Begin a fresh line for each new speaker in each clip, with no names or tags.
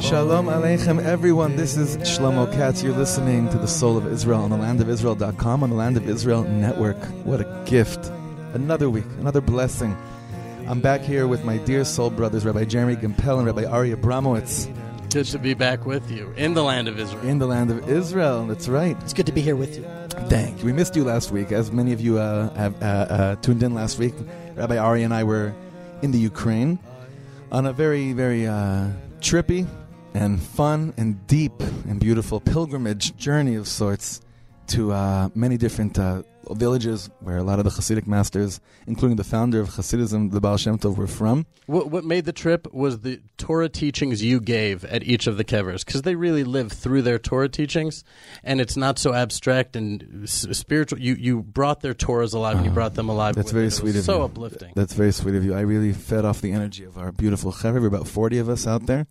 Shalom Aleichem, everyone. This is Shlomo Katz. You're listening to The Soul of Israel on thelandofisrael.com, on the Land of Israel Network. What a gift. Another week, another blessing. I'm back here with my dear soul brothers, Rabbi Jeremy Gimpel and Rabbi Ari Abramowitz.
Good to be back with you in the Land of Israel.
In the Land of Israel, that's right.
It's good to be here with you.
Thank you. We missed you last week. As many of you have tuned in last week, Rabbi Ari and I were in the Ukraine on a very, very trippy and fun and deep and beautiful pilgrimage journey of sorts to many different villages where a lot of the Hasidic masters, including the founder of Hasidism, the Baal Shem Tov, were from.
What made the trip was the Torah teachings you gave at each of the kevers, because they really live through their Torah teachings, and it's not so abstract and spiritual. You brought their Torahs alive, and you brought them alive.
That's very sweet of you.
So uplifting.
That's very sweet of you. I really fed off the energy of our beautiful chever. We're about 40 of us out there.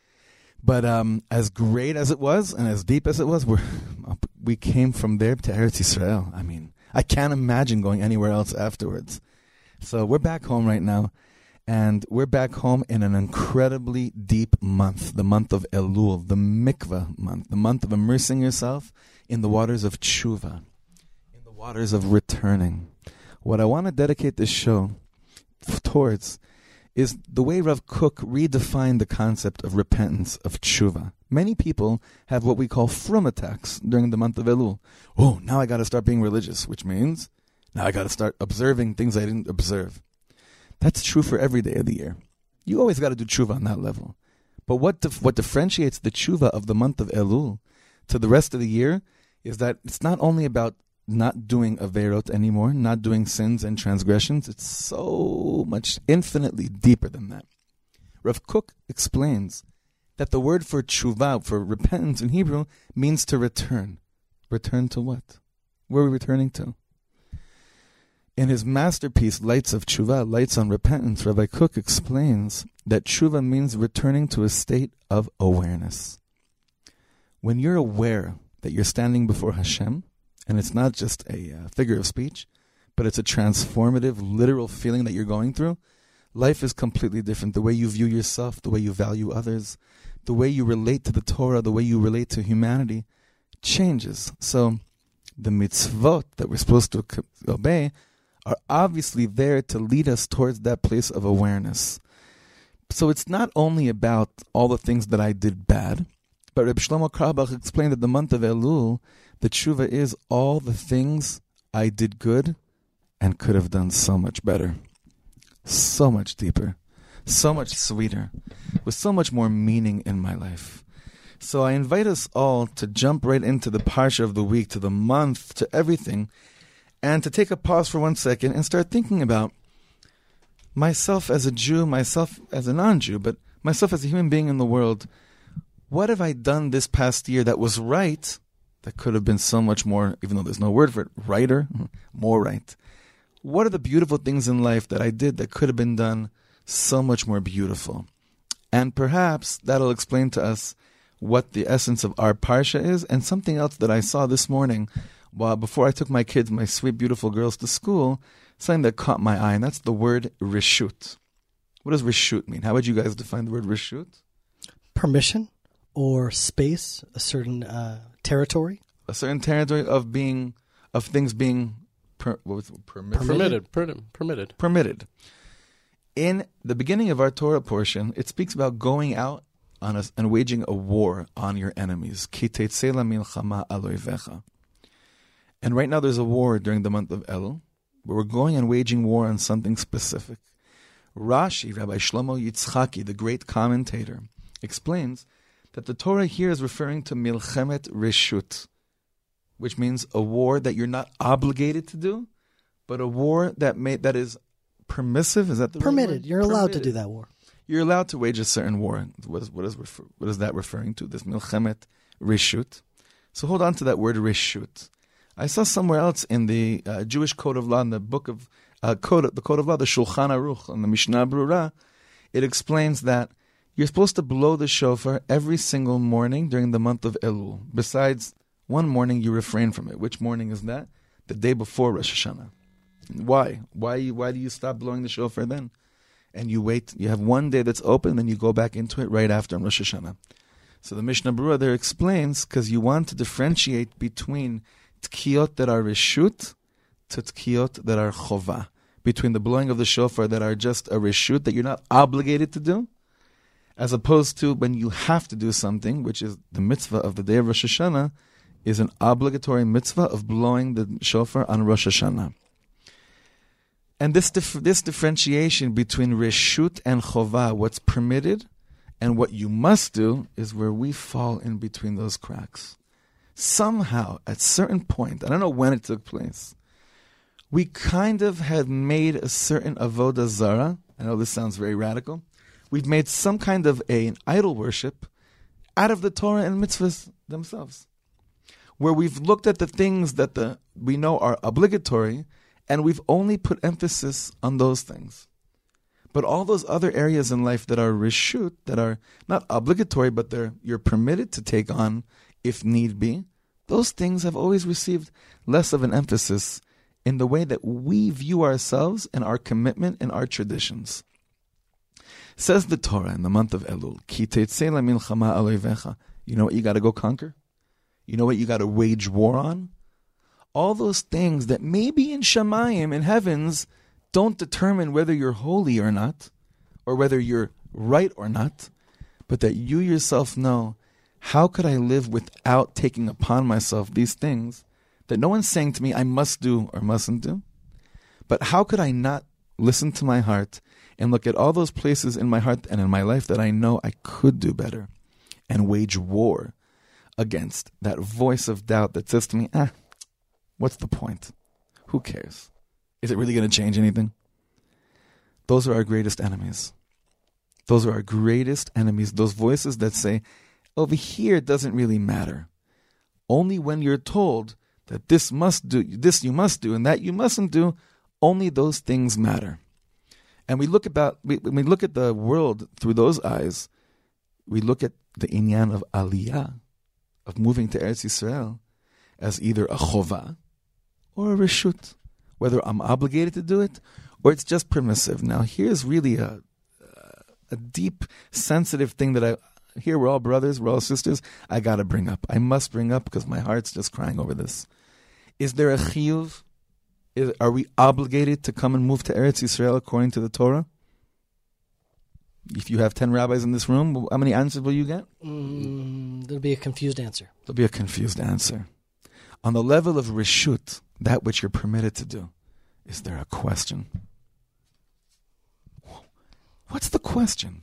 But as great as it was and as deep as it was, we came from there to Eretz Yisrael. I mean, I can't imagine going anywhere else afterwards. So we're back home right now, and we're back home in an incredibly deep month, the month of Elul, the mikvah month, the month of immersing yourself in the waters of tshuva, in the waters of returning. What I want to dedicate this show towards is the way Rav Kook redefined the concept of repentance, of tshuva. Many people have what we call frum attacks during the month of Elul. Oh, now I got to start being religious, which means now I got to start observing things I didn't observe. That's true for every day of the year. You always got to do tshuva on that level. But what differentiates the tshuva of the month of Elul to the rest of the year is that it's not only about not doing averot anymore, not doing sins and transgressions. It's so much infinitely deeper than that. Rav Kook explains that the word for tshuva, for repentance in Hebrew, means to return. Return to what? Where are we returning to? In his masterpiece, Lights of Tshuva, Lights on Repentance, Rabbi Kook explains that tshuva means returning to a state of awareness. When you're aware that you're standing before Hashem, and it's not just a figure of speech, but it's a transformative, literal feeling that you're going through, life is completely different. The way you view yourself, the way you value others, the way you relate to the Torah, the way you relate to humanity changes. So the mitzvot that we're supposed to obey are obviously there to lead us towards that place of awareness. So it's not only about all the things that I did bad, but Reb Shlomo Carlebach explained that the month of Elul, the tshuva is all the things I did good and could have done so much better, so much deeper, so much sweeter, with so much more meaning in my life. So I invite us all to jump right into the parsha of the week, to the month, to everything, and to take a pause for 1 second and start thinking about myself as a Jew, myself as a non-Jew, but myself as a human being in the world. What have I done this past year that was right, that could have been so much more, even though there's no word for it, righter, more right? What are the beautiful things in life that I did that could have been done so much more beautiful? And perhaps that'll explain to us what the essence of our parsha is, and something else that I saw this morning before I took my kids, my sweet, beautiful girls, to school, something that caught my eye, and that's the word reshut. What does reshut mean? How would you guys define the word reshut?
Permission or space, a certain territory.
A certain territory of things being permitted. Permitted. In the beginning of our Torah portion, it speaks about going out and waging a war on your enemies. Ki tetzeh lemilchama al oivecha. And right now there's a war during the month of Elul, where we're going and waging war on something specific. Rashi, Rabbi Shlomo Yitzchaki, the great commentator, explains that the Torah here is referring to milchemet reshut, which means a war that you're not obligated to do, but a war that is permissive. Is that the
permitted?
Word?
You're allowed to do that war.
You're allowed to wage a certain war. What is that referring to? This milchemet reshut. So hold on to that word reshut. I saw somewhere else in the Jewish Code of Law, in the book of the Code of Law, the Shulchan Aruch, and the Mishnah Brura, it explains that you're supposed to blow the shofar every single morning during the month of Elul. Besides one morning, you refrain from it. Which morning is that? The day before Rosh Hashanah. Why? Why do you stop blowing the shofar then? And you wait. You have one day that's open, then you go back into it right after Rosh Hashanah. So the Mishnah Berurah there explains, because you want to differentiate between tkiyot that are reshut to tkiyot that are chova. Between the blowing of the shofar that are just a reshut, that you're not obligated to do, as opposed to when you have to do something, which is the mitzvah of the day of Rosh Hashanah, is an obligatory mitzvah of blowing the shofar on Rosh Hashanah. And this differentiation between reshut and chova, what's permitted and what you must do, is where we fall in between those cracks. Somehow, at certain point, I don't know when it took place, we kind of had made a certain avodah zara. I know this sounds very radical. We've made some kind of an idol worship out of the Torah and mitzvahs themselves, where we've looked at the things that we know are obligatory, and we've only put emphasis on those things. But all those other areas in life that are reshut, that are not obligatory, but you're permitted to take on if need be, those things have always received less of an emphasis in the way that we view ourselves and our commitment and our traditions. Says the Torah in the month of Elul, Ki tetzei lemilchama al oivecha. You know what you got to go conquer? You know what you got to wage war on? All those things that maybe in Shamayim, in heavens, don't determine whether you're holy or not, or whether you're right or not, but that you yourself know, how could I live without taking upon myself these things that no one's saying to me I must do or mustn't do? But how could I not listen to my heart and look at all those places in my heart and in my life that I know I could do better, and wage war against that voice of doubt that says to me, what's the point? Who cares? Is it really going to change anything? Those are our greatest enemies. Those are our greatest enemies. Those voices that say, over here it doesn't really matter. Only when you're told that this you must do, and that you mustn't do, only those things matter. And when we look at the world through those eyes, we look at the inyan of aliyah, of moving to Eretz Yisrael, as either a chova or a reshut, whether I'm obligated to do it or it's just permissive. Now, here's really a deep, sensitive thing that here we're all brothers, we're all sisters, I got to bring up. I must bring up because my heart's just crying over this. Is there a chiyuv? Are we obligated to come and move to Eretz Yisrael according to the Torah? If you have 10 rabbis in this room, how many answers will you get?
There'll be a confused answer.
There'll be a confused answer. On the level of reshut, that which you're permitted to do, is there a question? What's the question?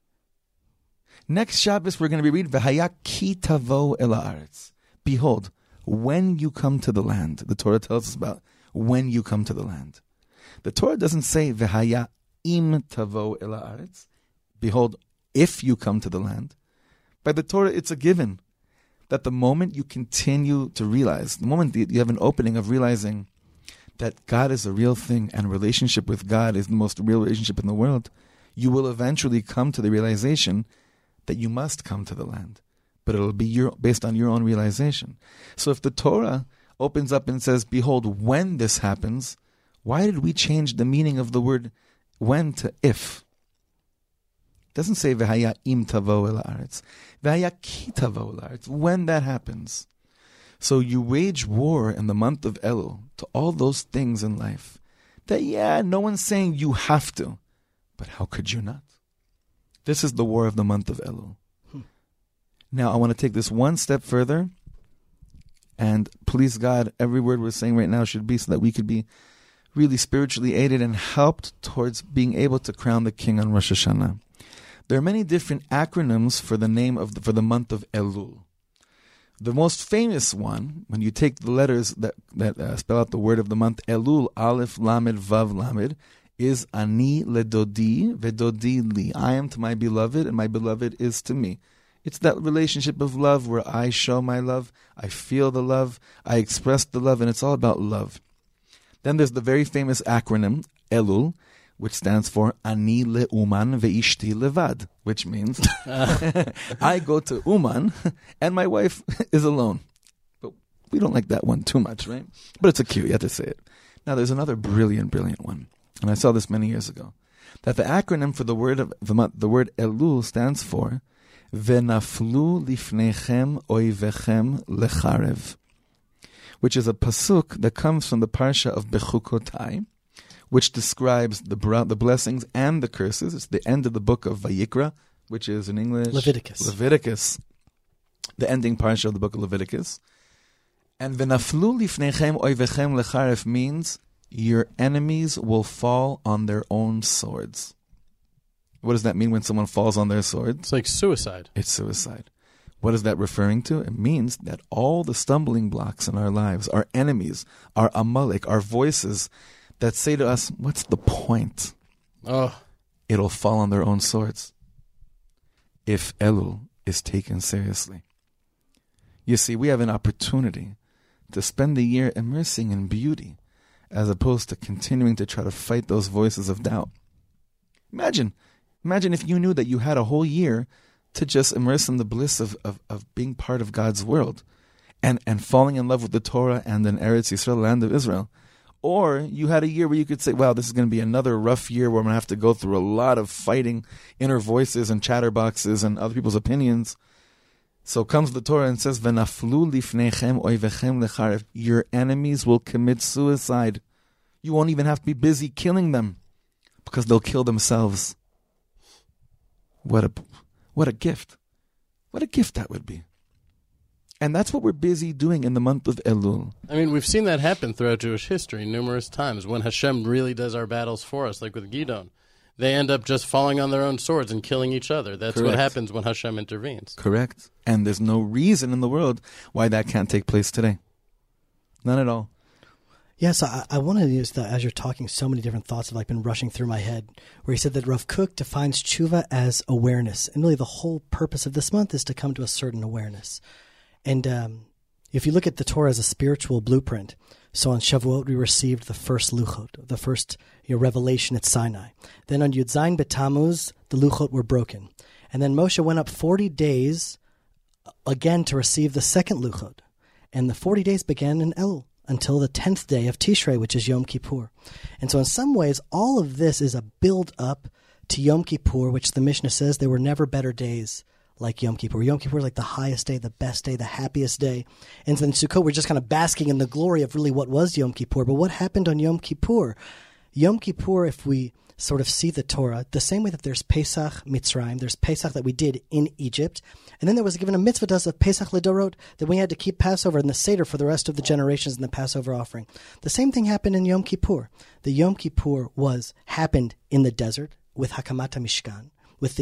Next Shabbos, we're going to be reading, V'haya ki tavo el haaretz. Behold, when you come to the land. The Torah tells us about when you come to the land. The Torah doesn't say, V'haya im tavo el haaretz. Behold, if you come to the land. By the Torah, it's a given that the moment you continue to realize, the moment you have an opening of realizing that God is a real thing and relationship with God is the most real relationship in the world, you will eventually come to the realization that you must come to the land. But it'll be based on your own realization. So if the Torah opens up and says, behold, when this happens, why did we change the meaning of the word when to if? It doesn't say v'haya im tavo el haaretz. V'haya ki tavo el haaretz. When that happens. So you wage war in the month of Elul to all those things in life that, no one's saying you have to. But how could you not? This is the war of the month of Elul. Now, I want to take this one step further. And please God, every word we're saying right now should be so that we could be really spiritually aided and helped towards being able to crown the king on Rosh Hashanah. There are many different acronyms for the name for the month of Elul. The most famous one, when you take the letters that spell out the word of the month, Elul, Aleph, Lamed, Vav, Lamed, is Ani ledodi vedodi li. I am to my beloved, and my beloved is to me. It's that relationship of love where I show my love, I feel the love, I express the love, and it's all about love. Then there's the very famous acronym, Elul, which stands for Ani le'uman ve'ishti levad, which means I go to Uman and my wife is alone. But we don't like that one too much, right? But it's a cue, you have to say it. Now there's another brilliant one, and I saw this many years ago, that the acronym for the word Elul stands for Venaflu lifnechem oivechem lecharev, which is a pasuk that comes from the parsha of Bechukotai, which describes the blessings and the curses. It's the end of the book of Vayikra, which is in English Leviticus, the ending parsha of the book of Leviticus. And Venaflu lifnechem oivechem lecharev means your enemies will fall on their own swords. What does that mean when someone falls on their sword?
It's like suicide.
It's suicide. What is that referring to? It means that all the stumbling blocks in our lives, our enemies, our Amalek, our voices that say to us, what's the point?
Oh,
It'll fall on their own swords if Elul is taken seriously. You see, we have an opportunity to spend the year immersing in beauty as opposed to continuing to try to fight those voices of doubt. Imagine if you knew that you had a whole year to just immerse in the bliss of being part of God's world and falling in love with the Torah and in Eretz Yisrael, land of Israel. Or you had a year where you could say, wow, this is going to be another rough year where I'm going to have to go through a lot of fighting inner voices and chatterboxes and other people's opinions. So comes the Torah and says, Venaflu lifnechem oivechem lecharev. Your enemies will commit suicide. You won't even have to be busy killing them because they'll kill themselves. What a gift. What a gift that would be. And that's what we're busy doing in the month of Elul.
I mean, we've seen that happen throughout Jewish history numerous times when Hashem really does our battles for us, like with Gidon. They end up just falling on their own swords and killing each other. That's
Correct.
What happens when Hashem intervenes.
Correct. And there's no reason in the world why that can't take place today. None at all.
Yes, I want to use that as you're talking. So many different thoughts have been rushing through my head. Where he said that Rav Kook defines tshuva as awareness, and really the whole purpose of this month is to come to a certain awareness. And if you look at the Torah as a spiritual blueprint, so on Shavuot we received the first luchot, the first revelation at Sinai. Then on Yud Zayin B'Tammuz the luchot were broken, and then Moshe went up 40 days again to receive the second luchot, and the 40 days began in Elul until the 10th day of Tishrei, which is Yom Kippur. And so in some ways, all of this is a build-up to Yom Kippur, which the Mishnah says there were never better days like Yom Kippur. Yom Kippur is like the highest day, the best day, the happiest day. And then Sukkot, we're just kind of basking in the glory of really what was Yom Kippur. But what happened on Yom Kippur? Yom Kippur, if we sort of see the Torah, the same way that there's Pesach Mitzrayim, there's Pesach that we did in Egypt, and then there was given a mitzvah to us of Pesach Ledorot, that we had to keep Passover and the Seder for the rest of the generations in the Passover offering. The same thing happened in Yom Kippur. The Yom Kippur happened in the desert with Hakamat HaMishkan, with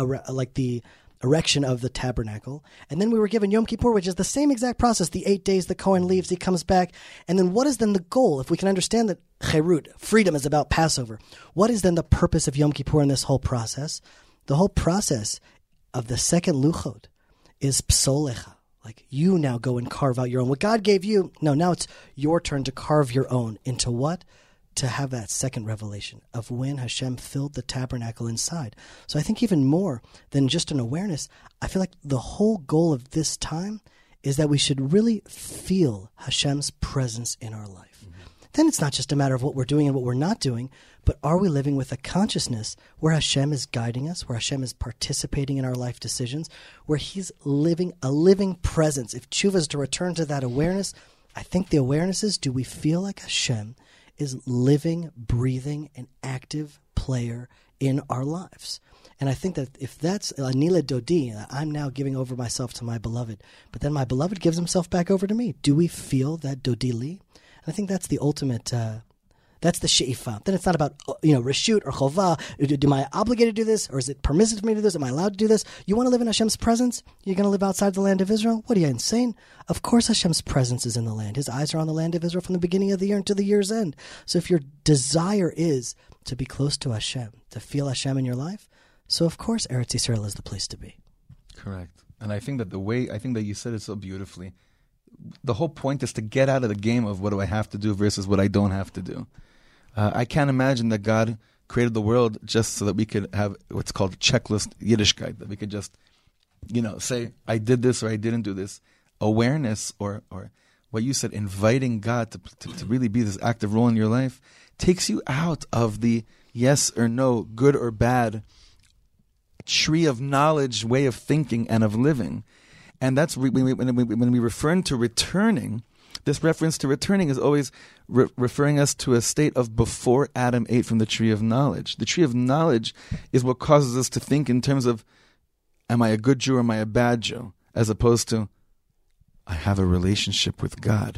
the erection of the tabernacle. And then we were given Yom Kippur, which is the same exact process. The 8 days, the Kohen leaves, he comes back. And then what is then the goal? If we can understand that Cherut, freedom, is about Passover, what is then the purpose of Yom Kippur in this whole process? The whole process of the second luchot is psolecha. Like, you now go and carve out your own. What God gave you, now it's your turn to carve your own. Into what? To have that second revelation of when Hashem filled the tabernacle inside. So I think even more than just an awareness, I feel like the whole goal of this time is that we should really feel Hashem's presence in our life. Mm-hmm. Then it's not just a matter of what we're doing and what we're not doing, but are we living with a consciousness where Hashem is guiding us, where Hashem is participating in our life decisions, where He's living a living presence? If tshuva is to return to that awareness, I think the awareness is, do we feel like Hashem is living, breathing, an active player in our lives? And I think that if that's Anila Dodi, I'm now giving over myself to my beloved, but then my beloved gives himself back over to me. Do we feel that Dodili? And I think that's the ultimate, that's the she'ifa. Then it's not about, reshut or chovah. Am I obligated to do this? Or is it permissive for me to do this? Am I allowed to do this? You want to live in Hashem's presence? You're going to live outside the land of Israel? What are you, insane? Of course Hashem's presence is in the land. His eyes are on the land of Israel from the beginning of the year until the year's end. So if your desire is to be close to Hashem, to feel Hashem in your life, so of course Eretz Yisrael is the place to be.
Correct. And I think that you said it so beautifully, the whole point is to get out of the game of what do I have to do versus what I don't have to do. I can't imagine that God created the world just so that we could have what's called checklist Yiddishkeit, that we could just, say, I did this or I didn't do this. Awareness or what you said, inviting God to really be this active role in your life, takes you out of the yes or no, good or bad tree of knowledge, way of thinking and of living. And that's when we refer to returning. This reference to returning is always referring us to a state of before Adam ate from the tree of knowledge. The tree of knowledge is what causes us to think in terms of, am I a good Jew or am I a bad Jew? As opposed to, I have a relationship with God.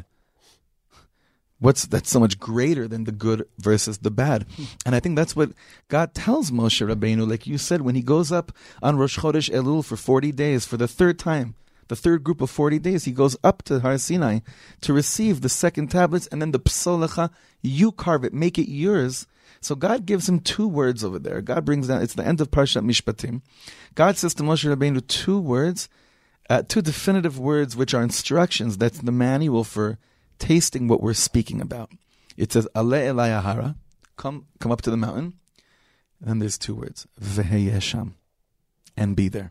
That's so much greater than the good versus the bad. And I think that's what God tells Moshe Rabbeinu, like you said, when he goes up on Rosh Chodesh Elul for 40 days, for the third time, the third group of 40 days, he goes up to Har Sinai to receive the second tablets, and then the Psolecha, you carve it, make it yours. So God gives him 2 words over there. God brings down, it's the end of Parshat Mishpatim. God says to Moshe Rabbeinu 2 words, 2 definitive words, which are instructions. That's the manual for tasting what we're speaking about. It says, Ale Elai Ahara, come up to the mountain. And then there's 2 words, Veheyeh Sham, and be there.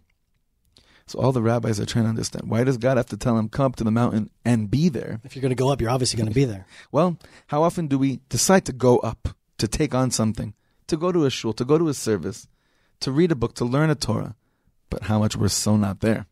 So all the rabbis are trying to understand, why does God have to tell him, come up to the mountain and be there?
If you're going to go up, you're obviously going to be there.
Well, how often do we decide to go up, to take on something, to go to a shul, to go to a service, to read a book, to learn a Torah? But how much we're so not there.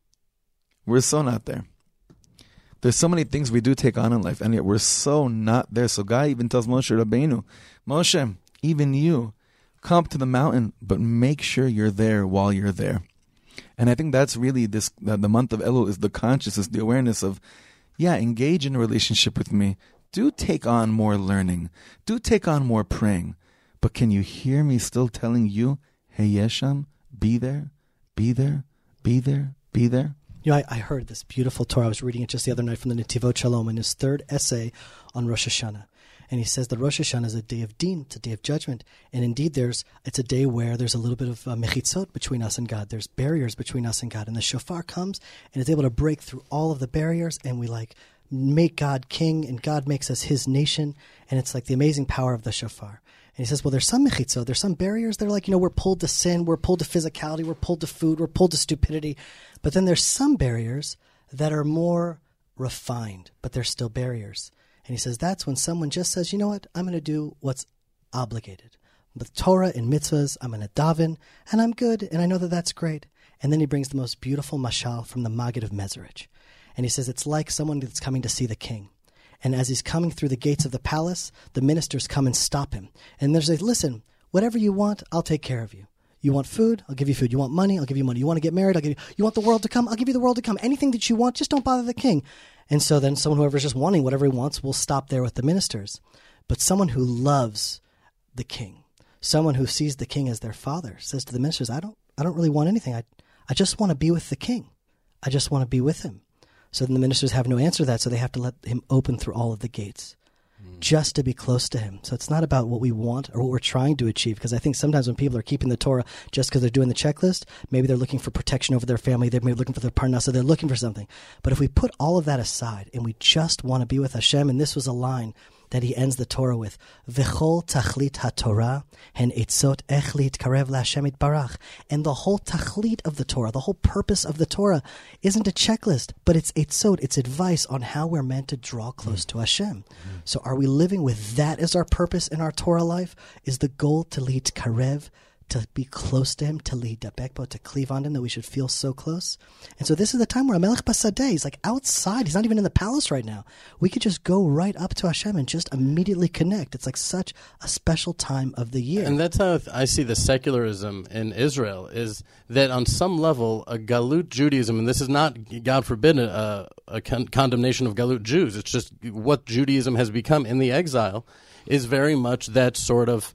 We're so not there. There's so many things we do take on in life, and yet we're so not there. So God even tells Moshe Rabbeinu, Moshe, even you, come up to the mountain, but make sure you're there while you're there. And I think that's really the month of Elul is the consciousness, the awareness of, engage in a relationship with me. Do take on more learning. Do take on more praying. But can you hear me still telling you, Hey Sham, be there, be there, be there, be there?
I heard this beautiful Torah. I was reading it just the other night from the Netivot Shalom in his 3rd essay on Rosh Hashanah. And he says that Rosh Hashanah is a day of din, it's a day of judgment. And indeed, it's a day where there's a little bit of mechitzot between us and God. There's barriers between us and God. And the shofar comes and is able to break through all of the barriers, and we make God king, and God makes us his nation. And it's like the amazing power of the shofar. And he says, well, there's some mechitzot, there's some barriers. They're like, we're pulled to sin, we're pulled to physicality, we're pulled to food, we're pulled to stupidity. But then there's some barriers that are more refined, but they're still barriers. And he says that's when someone just says, you know what, I'm going to do what's obligated. With Torah and mitzvahs, I'm going to daven, and I'm good, and I know that that's great. And then he brings the most beautiful mashal from the Maggid of Mezerich. And he says it's like someone that's coming to see the king. And as he's coming through the gates of the palace, the ministers come and stop him. And they're like, listen, whatever you want, I'll take care of you. You want food? I'll give you food. You want money? I'll give you money. You want to get married? I'll give you. You want the world to come? I'll give you the world to come. Anything that you want, just don't bother the king. And so then whoever's just wanting whatever he wants will stop there with the ministers. But someone who loves the king, someone who sees the king as their father, says to the ministers, I don't really want anything. I just want to be with the king. I just want to be with him. So then the ministers have no answer to that, so they have to let him open through all of the gates. Just to be close to him. So it's not about what we want or what we're trying to achieve, because I think sometimes when people are keeping the Torah just because they're doing the checklist, maybe they're looking for protection over their family, they're maybe looking for their parnasa, they're looking for something. But if we put all of that aside and we just want to be with Hashem, and this was a line that he ends the Torah with, V'chol tachlit haTorah hen etzot echlit karev laHashem itbarach. And the whole tachlit of the Torah, the whole purpose of the Torah, isn't a checklist, but it's etzot, it's advice on how we're meant to draw close to Hashem. So are we living with that as our purpose in our Torah life? Is the goal to lead karev, to be close to him, to lead dapekbo, to cleave on him, that we should feel so close? And so this is the time where Melech Basadeh, he's like outside, he's not even in the palace right now. We could just go right up to Hashem and just immediately connect. It's like such a special time of the year.
And that's how I see the secularism in Israel, is that on some level, a Galut Judaism, and this is not, God forbid, a condemnation of Galut Jews, it's just what Judaism has become in the exile, is very much that sort of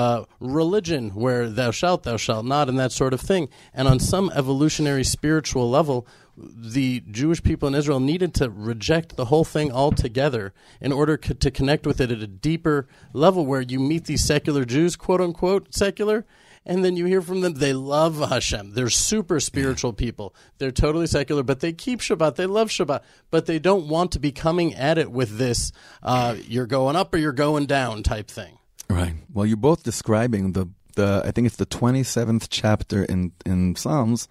religion where thou shalt not, and that sort of thing. And on some evolutionary spiritual level, the Jewish people in Israel needed to reject the whole thing altogether in order to connect with it at a deeper level, where you meet these secular Jews, quote unquote secular, and then you hear from them, they love Hashem. They're super spiritual people. They're totally secular, but they keep Shabbat. They love Shabbat, but they don't want to be coming at it with this you're going up or you're going down type thing.
Right. Well, you're both describing the I think it's the 27th chapter in Psalms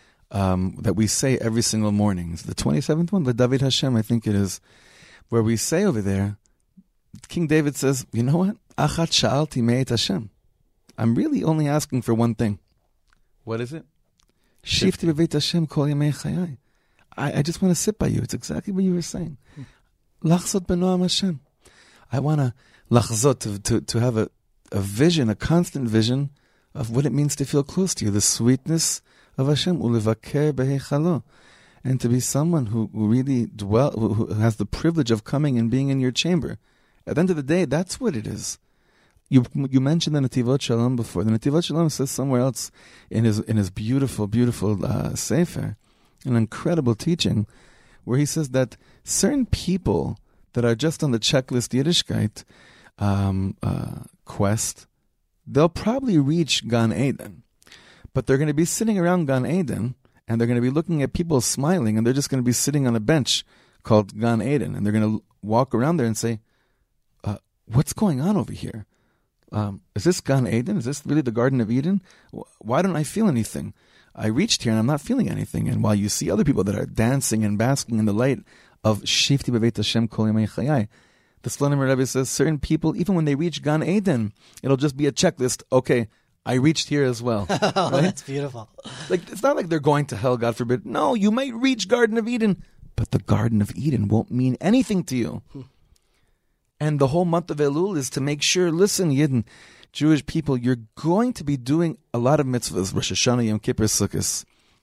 that we say every single morning. It's the 27th one, the David Hashem, I think it is, where we say over there, King David says, you know what? Achat sha'alti me'et Hashem. I'm really only asking for one thing. What is it? Shifti b'veit Hashem kol yamei chayai. I just want to sit by you. It's exactly what you were saying. Lachzot b'noam Hashem. I want to lachzot, to have a vision, a constant vision of what it means to feel close to you, the sweetness of Hashem, ulevaker beheichalo, and to be someone who really who has the privilege of coming and being in your chamber. At the end of the day, that's what it is. You mentioned the Netivot Shalom before. The Netivot Shalom says somewhere else in his beautiful, beautiful sefer, an incredible teaching, where he says that certain people that are just on the checklist Yiddishkeit quest, they'll probably reach Gan Eden, but they're going to be sitting around Gan Eden, and they're going to be looking at people smiling, and they're just going to be sitting on a bench called Gan Eden, and they're going to walk around there and say, what's going on over here? Is this Gan Eden? Is this really the Garden of Eden? Why don't I feel anything? I reached here and I'm not feeling anything. And while you see other people that are dancing and basking in the light of Shifti b'veit Hashem kol yamei chayai, the Slonim Rebbe says certain people, even when they reach Gan Eden, it'll just be a checklist. Okay, I reached here as well.
Oh,
right?
That's beautiful.
Like, it's not like they're going to hell, God forbid. No, you might reach Garden of Eden, but the Garden of Eden won't mean anything to you. And the whole month of Elul is to make sure, listen, Yidden, Jewish people, you're going to be doing a lot of mitzvahs, Rosh Hashanah, Yom Kippur, Sukkot.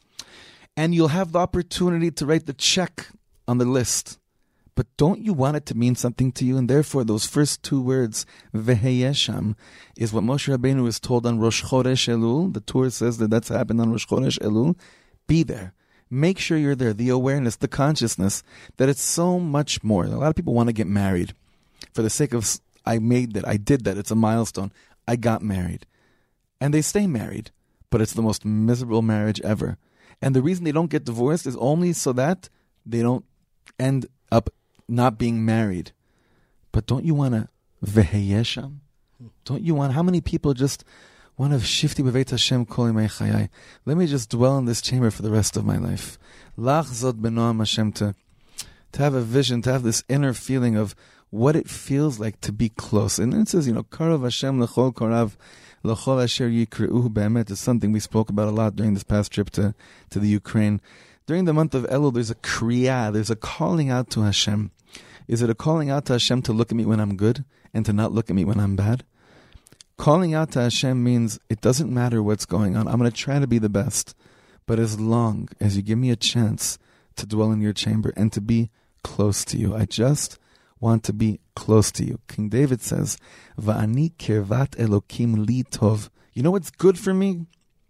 And you'll have the opportunity to write the check on the list. But don't you want it to mean something to you? And therefore, those first two words, Veheyesham, is what Moshe Rabbeinu is told on Rosh Chodesh Elul. The Torah says that that's happened on Rosh Chodesh Elul. Be there. Make sure you're there. The awareness, the consciousness that it's so much more. A lot of people want to get married. For the sake of, I did that, it's a milestone. I got married. And they stay married. But it's the most miserable marriage ever. And the reason they don't get divorced is only so that they don't end up not being married. But don't you want to veheyesham? Don't you want, how many people just want to shifti b'veit Hashem kol yamei chayai? Let me just dwell in this chamber for the rest of my life. Lach zot b'noam Hashem, to have a vision, to have this inner feeling of what it feels like to be close. And it says, Karav Hashem l'chol korav l'chol asher yikreuhu be'emet is something we spoke about a lot during this past trip to the Ukraine. During the month of Elul, there's a kriya, there's a calling out to Hashem. Is it a calling out to Hashem to look at me when I'm good and to not look at me when I'm bad? Calling out to Hashem means it doesn't matter what's going on. I'm going to try to be the best. But as long as you give me a chance to dwell in your chamber and to be close to you, I just want to be close to you. King David says, Va'ani kirvat Elokim li tov. You know what's good for me?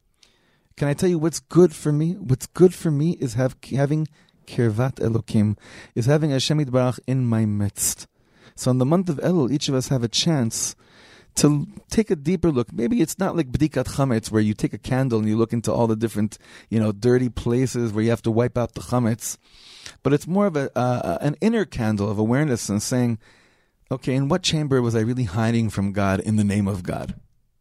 Can I tell you what's good for me? What's good for me is having kirvat Elokim, is having Hashem Yitbarach in my midst. So in the month of Elul, each of us have a chance to take a deeper look. Maybe it's not like B'dikat Chametz, where you take a candle and you look into all the different, dirty places where you have to wipe out the Chametz. But it's more of an inner candle of awareness and saying, okay, in what chamber was I really hiding from God in the name of God?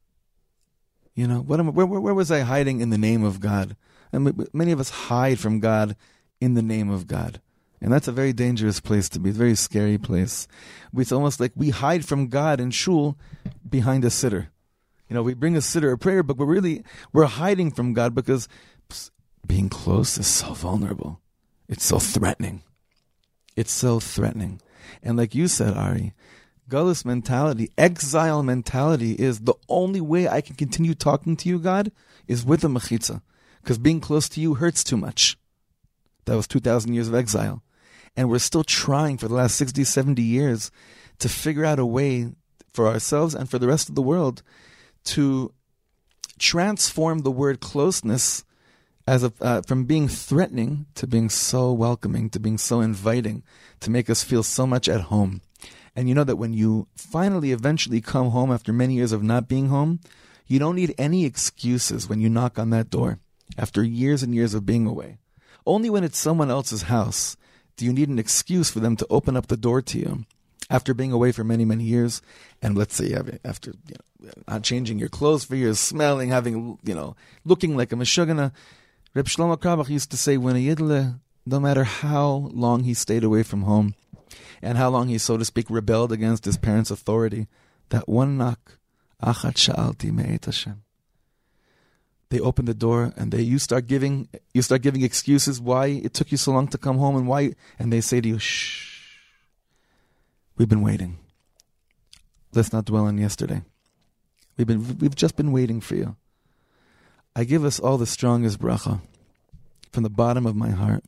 Where was I hiding in the name of God? And many of us hide from God in the name of God. And that's a very dangerous place to be. It's a very scary place. It's almost like we hide from God in shul behind a siddur. We bring a siddur, a prayer book, but we're hiding from God because being close is so vulnerable. It's so threatening. It's so threatening. And like you said, Ari, Gullus mentality, exile mentality is the only way I can continue talking to you, God, is with a mechitza. Because being close to you hurts too much. That was 2,000 years of exile. And we're still trying for the last 60, 70 years to figure out a way for ourselves and for the rest of the world to transform the word closeness from being threatening to being so welcoming, to being so inviting, to make us feel so much at home. And you know that when you finally eventually come home after many years of not being home, you don't need any excuses when you knock on that door after years and years of being away. Only when it's someone else's house do you need an excuse for them to open up the door to you after being away for many, many years. And let's say after not changing your clothes for years, smelling, having, looking like a meshugana. Reb Shlomo Krabach used to say, when a Yidle, no matter how long he stayed away from home and how long he, so to speak, rebelled against his parents' authority, that one knock, Achat Sha'alti Me'et Hashem. they open the door and you start giving excuses why it took you so long to come home and they say to you, shh, we've been waiting. Let's not dwell on yesterday. We've just been waiting for you. I give us all the strongest bracha from the bottom of my heart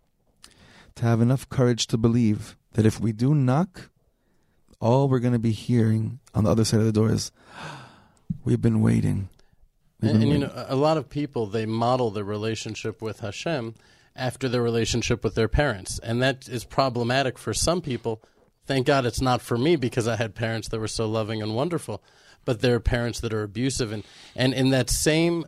to have enough courage to believe that if we do knock, all we're going to be hearing on the other side of the door is, we've been waiting.
And a lot of people, they model their relationship with Hashem after their relationship with their parents. And that is problematic for some people. Thank God it's not for me, because I had parents that were so loving and wonderful. But there are parents that are abusive. And in that same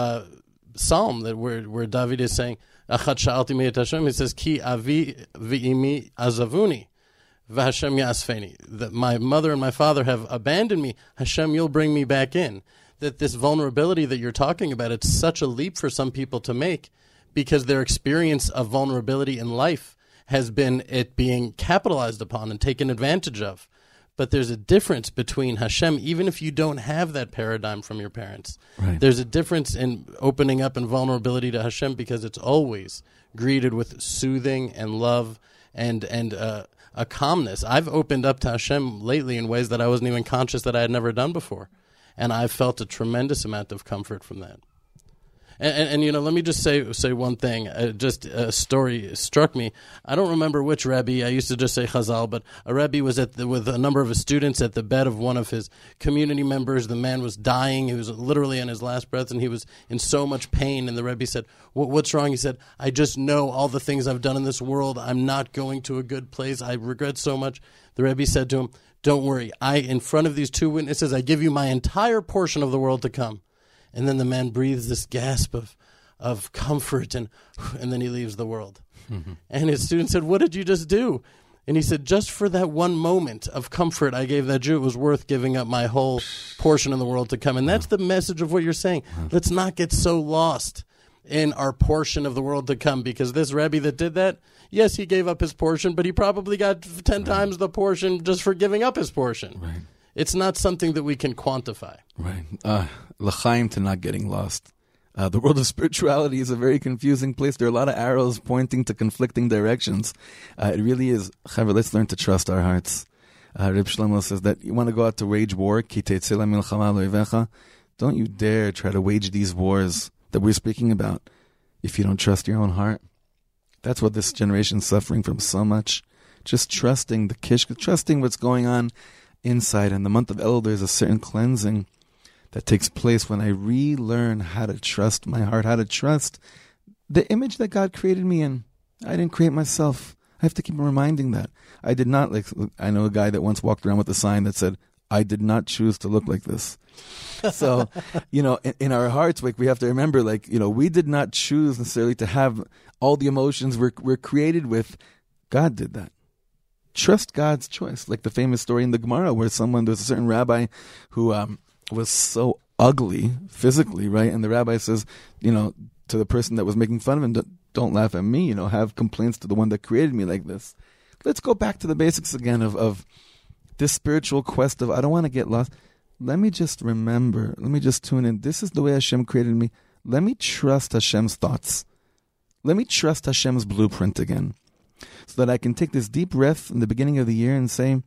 psalm that where David is saying, Achat sha'alti me'et Hashem, he says, Ki avi v'imi azavuni, v'Hashem yasfeni. That my mother and my father have abandoned me. Hashem, you'll bring me back in. That this vulnerability that you're talking about, it's such a leap for some people to make, because their experience of vulnerability in life has been it being capitalized upon and taken advantage of. But there's a difference between Hashem, even if you don't have that paradigm from your parents.
Right.
There's a difference in opening up and vulnerability to Hashem, because it's always greeted with soothing and love and a calmness. I've opened up to Hashem lately in ways that I wasn't even conscious that I had never done before. And I've felt a tremendous amount of comfort from that. And let me just say one thing. Just a story struck me. I don't remember which Rebbe. I used to just say Chazal, but a Rebbe was with a number of his students at the bed of one of his community members. The man was dying. He was literally on his last breath, and he was in so much pain. And the Rebbe said, "What's wrong?" He said, "I just know all the things I've done in this world. I'm not going to a good place. I regret so much." The Rebbe said to him, "Don't worry. In front of these two witnesses, I give you my entire portion of the world to come." And then the man breathes this gasp of comfort, and then he leaves the world. Mm-hmm. And his student said, "What did you just do?" And he said, "Just for that one moment of comfort I gave that Jew, it was worth giving up my whole portion of the world to come." And that's the message of what you're saying. Let's not get so lost in our portion of the world to come, because this Rebbe that did that, yes, he gave up his portion, but he probably got 10 times the portion just for giving up his portion.
Right.
It's not something that we can quantify.
Right. L'chaim to not getting lost. The world of spirituality is a very confusing place. There are a lot of arrows pointing to conflicting directions. It really is. Chaver, let's learn to trust our hearts. Reb Shlomo says that you want to go out to wage war. Ki tetzeh milchama lo'evecha. Don't you dare try to wage these wars that we're speaking about if you don't trust your own heart. That's what this generation is suffering from so much. Just trusting the kishka, trusting what's going on inside. In the month of Elul, there's a certain cleansing that takes place when I relearn how to trust my heart, how to trust the image that God created me in. I didn't create myself. I have to keep reminding that. I did not, I know a guy that once walked around with a sign that said, "I did not choose to look like this." So, in our hearts, we have to remember, we did not choose necessarily to have all the emotions we're created with. God did that. Trust God's choice. Like the famous story in the Gemara where there's a certain rabbi who was so ugly physically, right? And the rabbi says, to the person that was making fun of him, don't laugh at me, have complaints to the one that created me like this. Let's go back to the basics again of this spiritual quest of, I don't want to get lost. Let me just remember, let me just tune in. This is the way Hashem created me. Let me trust Hashem's thoughts. Let me trust Hashem's blueprint again. So that I can take this deep breath in the beginning of the year and say,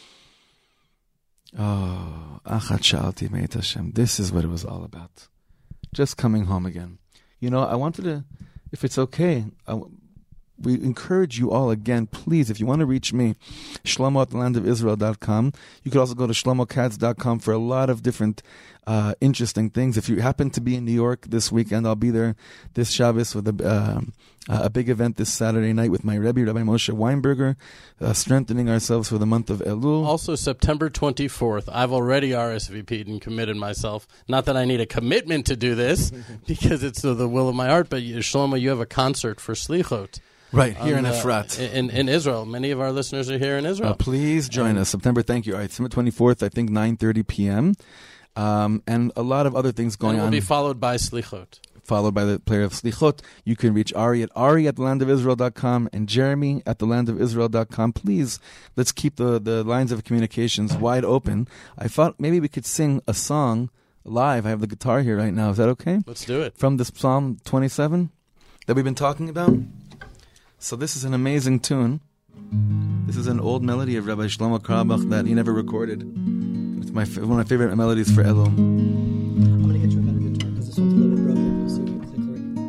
Achat sha'alti me'et Hashem. This is what it was all about. Just coming home again. I wanted to, if it's okay, we encourage you all again, please, if you want to reach me, shlomo@thelandofisrael.com. You could also go to shlomokatz.com for a lot of different interesting things. If you happen to be in New York this weekend, I'll be there this Shabbos with a big event this Saturday night with my Rebbe, Rabbi Moshe Weinberger, strengthening ourselves for the month of Elul.
Also, September 24th, I've already RSVP'd and committed myself. Not that I need a commitment to do this, because it's the will of my heart, but Shlomo, you have a concert for Slichot.
Right, here in Efrat.
In Israel. Many of our listeners are here in Israel.
Please join us. September 24th, I think 9:30 p.m. And a lot of other things going on.
It will be followed by Slichot.
Followed by the player of Slichot. You can reach Ari at thelandofisrael.com and Jeremy at thelandofisrael.com. Please, let's keep the lines of communications wide open. I thought maybe we could sing a song live. I have the guitar here right now. Is that okay?
Let's do it.
From this Psalm 27 that we've been talking about. So this is an amazing tune. This is an old melody of Rabbi Shlomo Carlebach that he never recorded. It's one of my favorite melodies for Elul.
I'm going to get you a better guitar because this one's a little bit broken. So you can play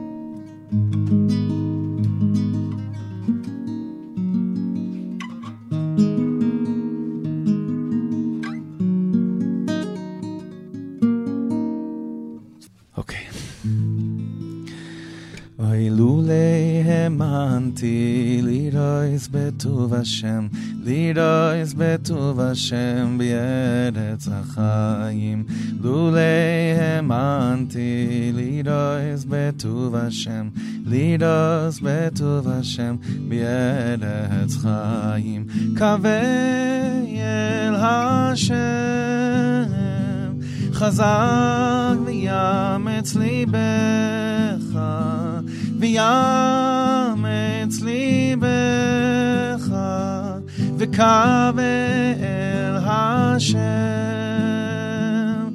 Okay. Oy lulei hemanti lirois betuv Hashem lirois betuv Hashem b'eretz hachayim lulei hemanti lirois betuv Hashem lirois betuv Hashem b'eretz chayim kavei el Hashem chazak v'yametz libecha v'yametz libecha v'kaveh el Hashem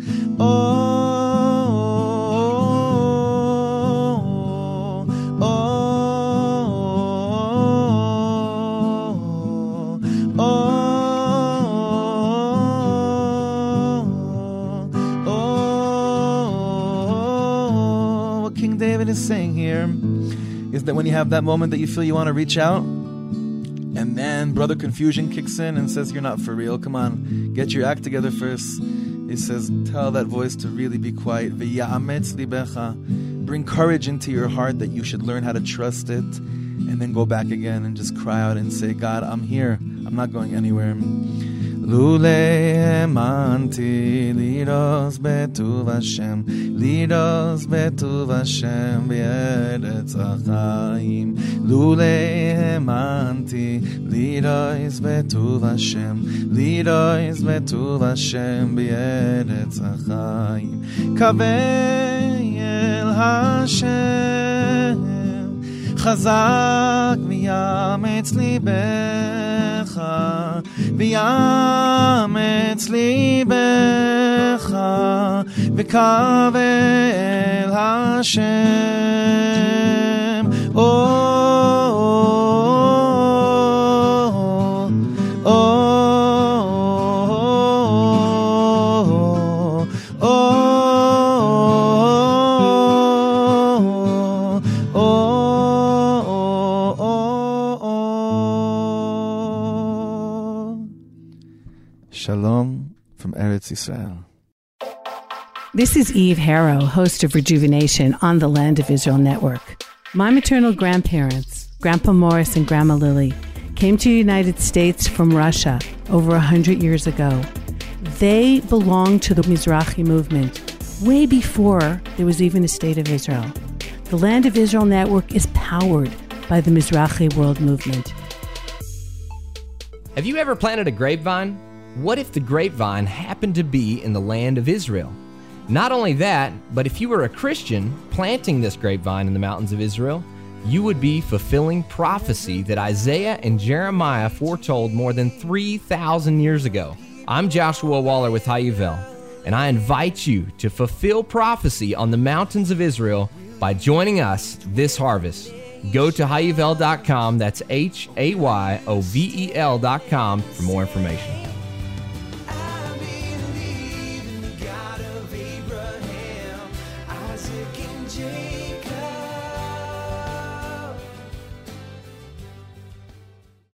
What King David is saying here is that when you have that moment that you feel you want to reach out, and then brother confusion kicks in and says, you're not for real, come on, get your act together first. He says, tell that voice to really be quiet. V'ya'ametz libecha. Bring courage into your heart that you should learn how to trust it, and then go back again and just cry out and say, God, I'm here. I'm not going anywhere. Lulei hemanti liros betuv Hashem liros betuv Hashem b'eretz hachayim Lulei hemanti liros betuv Hashem liros betuv Hashem b'eretz hachayim kavei el Hashem chazak v'yametz libecha v'yametz libecha v'kaveh el Hashem Shalom from Eretz Yisrael.
This is Eve Harrow, host of Rejuvenation on the Land of Israel Network. My maternal grandparents, Grandpa Morris and Grandma Lily, came to the United States from Russia over 100 years ago. They belonged to the Mizrahi movement way before there was even a state of Israel. The Land of Israel Network is powered by the Mizrahi World Movement.
Have you ever planted a grapevine? What if the grapevine happened to be in the land of Israel? Not only that, but if you were a Christian planting this grapevine in the mountains of Israel, you would be fulfilling prophecy that Isaiah and Jeremiah foretold more than 3,000 years ago. I'm Joshua Waller with Hayuvel, and I invite you to fulfill prophecy on the mountains of Israel by joining us this harvest. Go to Hayuvel.com, that's HAYOVEL.com for more information.
Abraham, Isaac, and Jacob.